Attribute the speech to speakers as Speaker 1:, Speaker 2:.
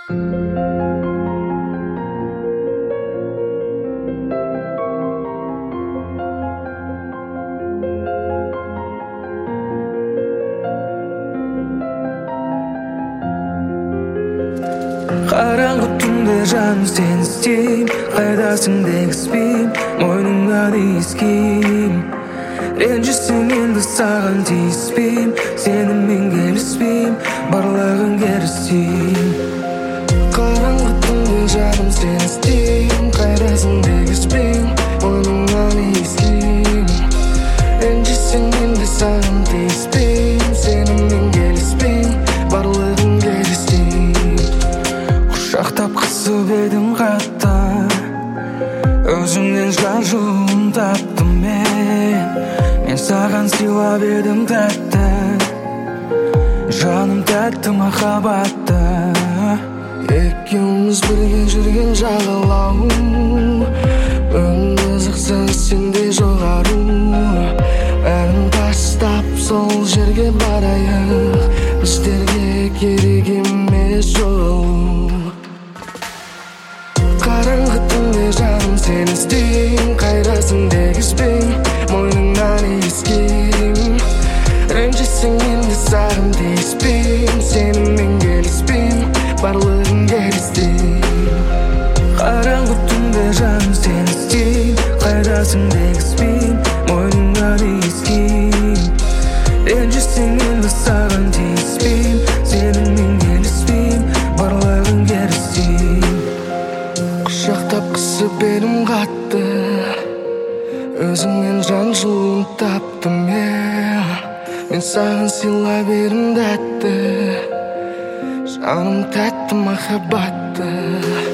Speaker 1: Қараңғы түнде жаным сені іздейм, қайдасың дегізбейм, мойныңа иіскейм. Ренжісең енді саған тиіспейм, сенімен келіспейм, барлығын керістейм. Қараңғы түнде жаным сені іздейм, қайдасың дегізбейм, мойныңа иіскейм. Ренжісең енді саған тиіспейм, сенімен келіспейм, барлығын керістейм. Құшақтап қысып едім қатты, өзіңнен жан жылуын таптым мен саған сыйлап едім тәтті, жаным тәтті махаббатты. Екеуміз бірге жүрген жағалау, бүгін қызықсың сенде жоғару. Бәрін тастап сол жерге барайық, біздерге керек емес жол. Қараңғы түнде жаным сені іздейм, қайдасың дегізбейм, мойныңнан иіскейм. Ренжісең енді саған тиіспейм, сенімен келіспейм, барлығын керістейм. Қараңғы түнде жаным сені іздейм, қайдасың дегізбейм, мойныңнан иіскейм. Ренжісең енді саған тиіспейм, сенімен келіспейм, барлығын керістейм. Құшақтап қысып едім қатты, өзіңнен жан жылуын таптым мен саған сыйлап едім тәтті, жаным тәтті махаббатты.